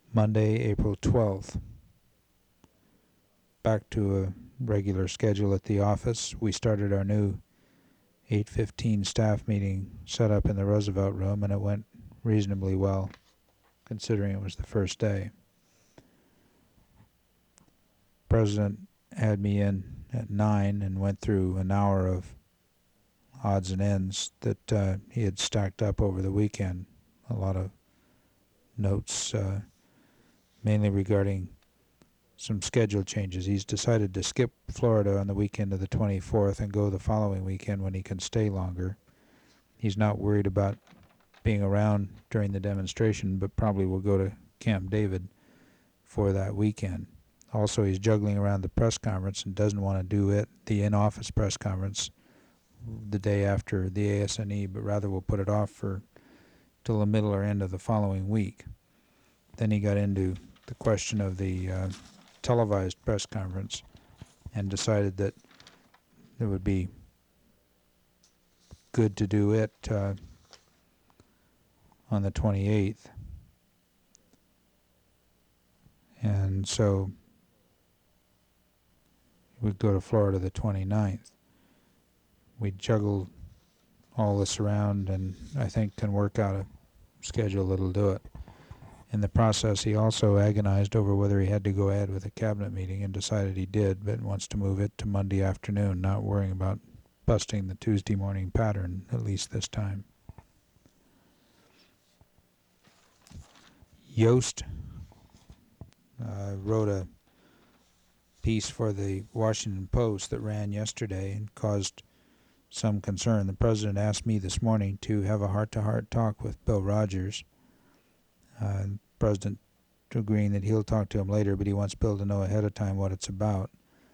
Monday, April 12th. Back to a regular schedule at the office. We started our new 8:15 staff meeting set up in the Roosevelt room, and it went reasonably well, considering it was the first day. President had me in at 9 and went through an hour of odds and ends that he had stacked up over the weekend. A lot of notes, mainly regarding some schedule changes. He's decided to skip Florida on the weekend of the 24th and go the following weekend when he can stay longer. He's not worried about being around during the demonstration, but probably will go to Camp David for that weekend. Also, he's juggling around the press conference and doesn't want to do it, the in-office press conference, the day after the ASNE, but rather will put it off for till the middle or end of the following week. Then he got into the question of the televised press conference and decided that it would be good to do it on the 28th. And so we'd go to Florida the 29th. We juggled all this around and I think can work out a schedule that'll do it. In the process, he also agonized over whether he had to go ahead with a cabinet meeting and decided he did, but wants to move it to Monday afternoon, not worrying about busting the Tuesday morning pattern, at least this time. Yost wrote a piece for the Washington Post that ran yesterday and caused some concern. The president asked me this morning to have a heart-to-heart talk with Bill Rogers. President agreeing that he'll talk to him later, but he wants Bill to know ahead of time what it's about.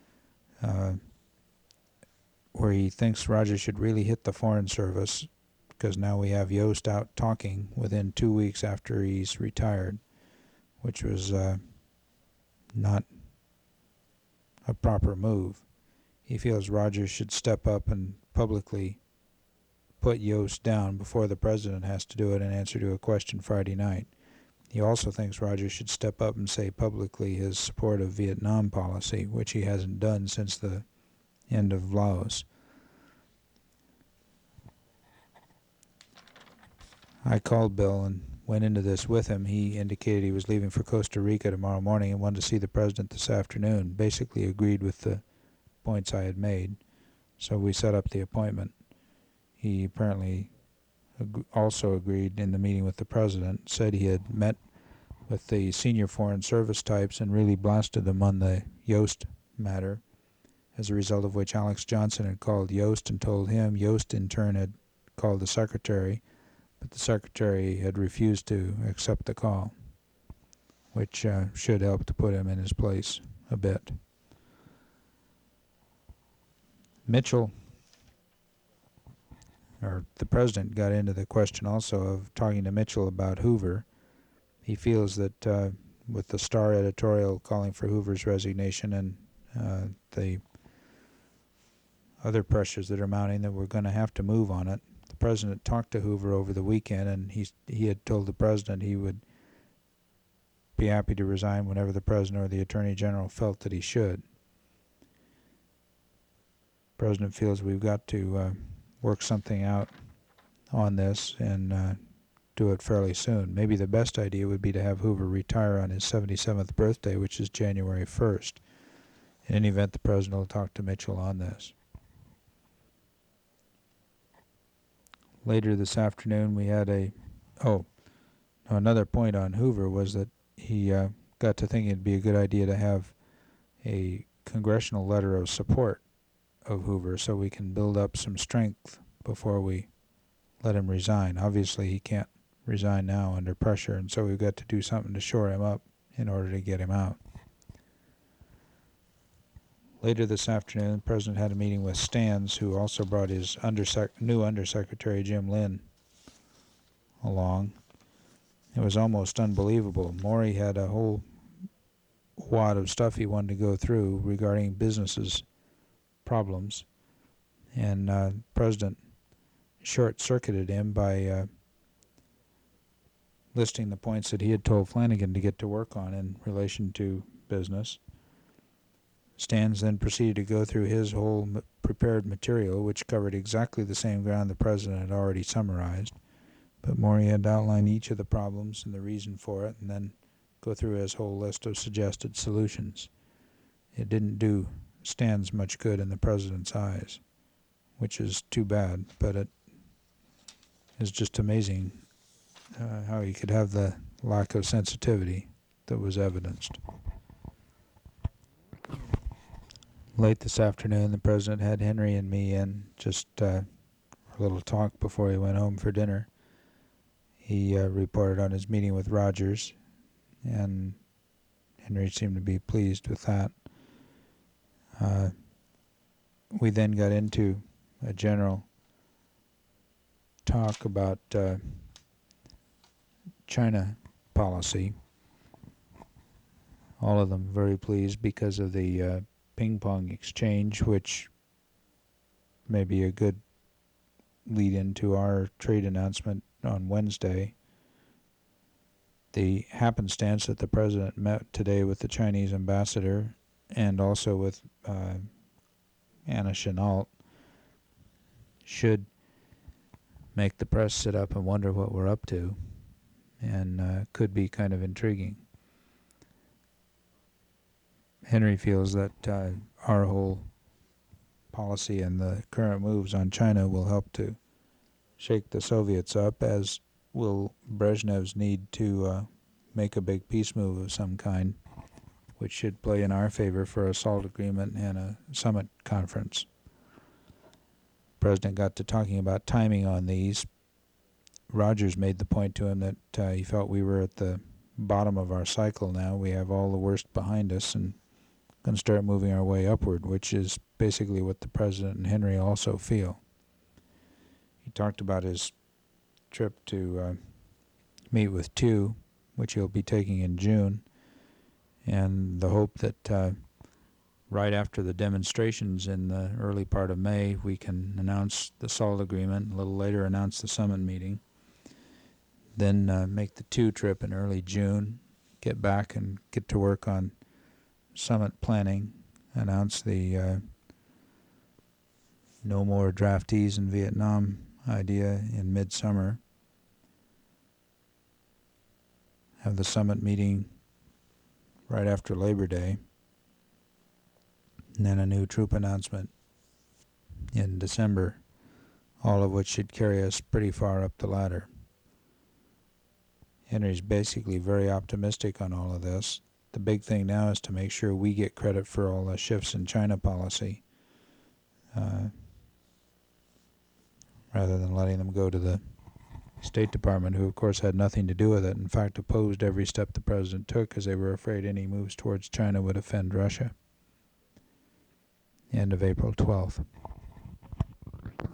Where he thinks Rogers should really hit the Foreign Service, because now we have Yost out talking within 2 weeks after he's retired, which was not a proper move. He feels Rogers should step up and publicly put Yost down before the president has to do it in answer to a question Friday night. He also thinks Rogers should step up and say publicly his support of Vietnam policy, which he hasn't done since the end of Laos. I called Bill and went into this with him. He indicated he was leaving for Costa Rica tomorrow morning and wanted to see the president this afternoon. Basically agreed with the points I had made, so we set up the appointment. He apparently also agreed in the meeting with the president, said he had met with the senior Foreign Service types and really blasted them on the Yost matter, as a result of which Alex Johnson had called Yost and told him. Yost in turn had called the secretary, but the secretary had refused to accept the call, which should help to put him in his place a bit. Mitchell, or the president, got into the question also of talking to Mitchell about Hoover. He feels that with the Star editorial calling for Hoover's resignation and the other pressures that are mounting, that we're going to have to move on it. The president talked to Hoover over the weekend, and he had told the president he would be happy to resign whenever the president or the attorney general felt that he should. The president feels we've got to work something out on this and do it fairly soon. Maybe the best idea would be to have Hoover retire on his 77th birthday, which is January 1st. In any event, the president will talk to Mitchell on this. Later this afternoon, we had another point on Hoover was that he got to thinking it'd be a good idea to have a congressional letter of support of Hoover so we can build up some strength before we let him resign. Obviously, he can't resign now under pressure, and so we've got to do something to shore him up in order to get him out. Later this afternoon, the president had a meeting with Stans, who also brought his new Undersecretary Jim Lynn along. It was almost unbelievable. Maury had a whole wad of stuff he wanted to go through regarding businesses' problems, and the president short-circuited him by listing the points that he had told Flanagan to get to work on in relation to business. Stans then proceeded to go through his whole prepared material, which covered exactly the same ground the President had already summarized, but Maury had outlined each of the problems and the reason for it, and then go through his whole list of suggested solutions. It didn't do Stans much good in the President's eyes, which is too bad, but it is just amazing how he could have the lack of sensitivity that was evidenced. Late this afternoon, the President had Henry and me in just a little talk before he went home for dinner. He reported on his meeting with Rogers, and Henry seemed to be pleased with that. We then got into a general talk about China policy. All of them very pleased because of the ping-pong exchange, which may be a good lead into our trade announcement on Wednesday. The happenstance that the President met today with the Chinese ambassador and also with Anna Chennault should make the press sit up and wonder what we're up to, and could be kind of intriguing. Henry feels that our whole policy and the current moves on China will help to shake the Soviets up, as will Brezhnev's need to make a big peace move of some kind, which should play in our favor for a SALT agreement and a summit conference. The President got to talking about timing on these. Rogers made the point to him that he felt we were at the bottom of our cycle now. We have all the worst behind us and going to start moving our way upward, which is basically what the President and Henry also feel. He talked about his trip to meet with Tu, which he'll be taking in June, and the hope that right after the demonstrations in the early part of May, we can announce the SALT agreement, a little later announce the summit meeting, then make the Tu trip in early June, get back and get to work on summit planning, announce the no more draftees in Vietnam idea in midsummer, have the summit meeting right after Labor Day, and then a new troop announcement in December, all of which should carry us pretty far up the ladder. Henry's basically very optimistic on all of this. The big thing now is to make sure we get credit for all the shifts in China policy, rather than letting them go to the State Department, who of course had nothing to do with it, in fact opposed every step the President took because they were afraid any moves towards China would offend Russia. End of April 12th.